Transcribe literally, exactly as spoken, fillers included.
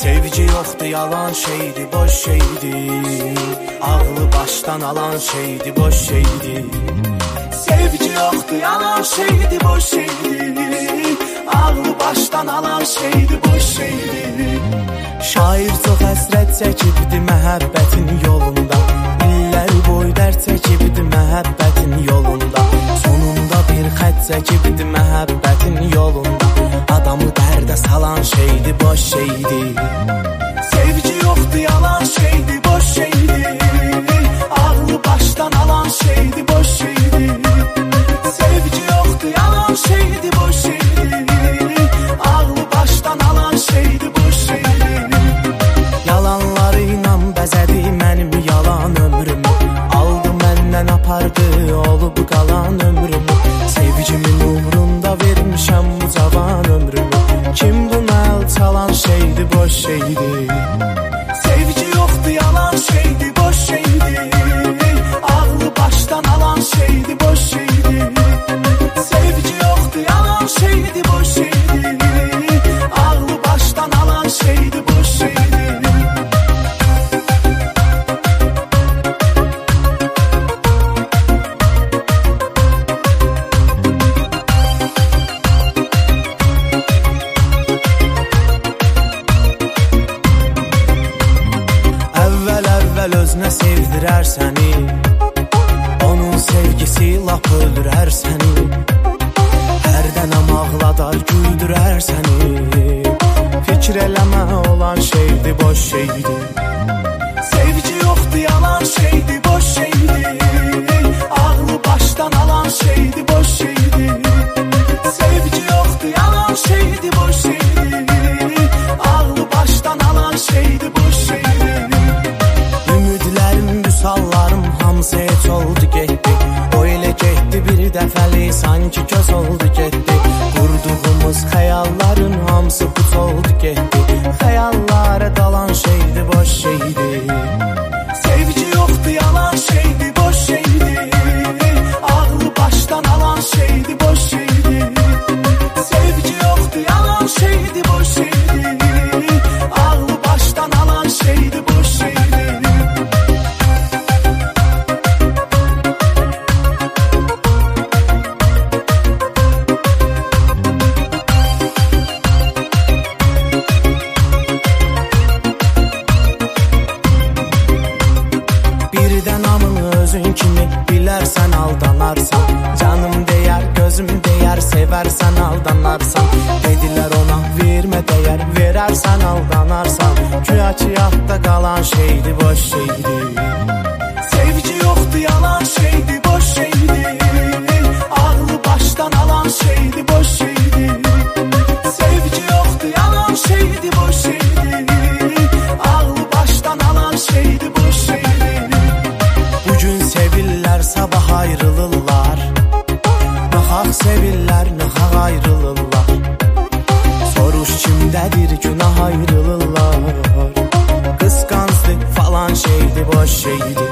Sevgi yoktu, yalan şeydi, boş şeydi. Ağlı baştan alan şeydi, boş şeydi. Sevgi yoktu, yalan şeydi, boş şeydi. Ağlı baştan alan şeydi, boş şeydi. Şair çox həsrət çəkibdi məhəbbətin yolunda. İllər boy dərd çəkibdi məhəbbətin yolunda. Sonunda bir xət çəkibdi məhəbbətin yolunda. Adamı dərdə salan şeydi, boş şeydi. Sevgi yoxdu, yalan şeydi, boş şeydi. Ağlı baştan alan şeydi, boş şeydi. Sevgi yoxdu, yalan şeydi, boş şeydi. Ağlı baştan alan şeydi, boş şeydi. Yalanlarıyla bəzədi mənim yalan ömrümü. Aldı məndən apardı, olub qalan ömrümü. Sevgimin umrunda vermişəm bu cavan ömrümü. Kim buna el çalan şeydi, boş şeydi. Sevgi yoxdu, yalan şeydi, boş şeydi. Ağlı baştan alan şeydi, boş şeydi. Sevgi yoxdu, yalan şeydi, boş şeydi. Ağlı baştan alan şeydi, boş şeydi. Özünə sevdirər səni, onun sevgisi lap öldürər səni. Hərdən ağladar, güldürər səni. Fikir eləmə olan şeydi, boş şeydi. Sevgi yoxdu, yalan şeydi, boş şeydi. Ağlı baştan alan şeydi, boş şeydi. Sevgi yoxdu, yalan şeydi, boş şeydi. Ağlı baştan alan şeydi, boş şeydi. Sallarım hamısı heç oldu getdi. O elə getdi bir dəfəli, sanki göz oldu getdi. Qurduğumuz xəyalların hamısı puç oldu getdi. Xəyallara dalan şeydi, boş şeydi. Sevgi yoxdu, yalan şeydi, boş şeydi. Ağlı baştan alan şeydi, boş şeydi. Sevgi yoxdu, yalan şeydi, boş şeydi. Ağlı baştan alan şeydi, boş şeydi. Bilərsən aldanarsan, canım deyər, gözüm deyər, sevərsən aldanarsan. Dedilər ona vermə dəyər, verərsən aldanarsan. Güya ki yadda qalan şeydi, boş şeydi. Sevgi yoxdu, yalan şeydi, boş şeydi. Ağlı baştan alan şeydi, boş şeydi. Sevgi yoxdu, yalan şeydi, boş şeydi. Ağlı baştan alan şeydi, boş şeydi. Bugün sevirlər, sabah ayrılırlar. Nahaq sevirlər, nahaq ayrılırlar. Soruş kimdədir, günah ayrılırlar. Qısqanclıq falan şeydi, boş şeydi.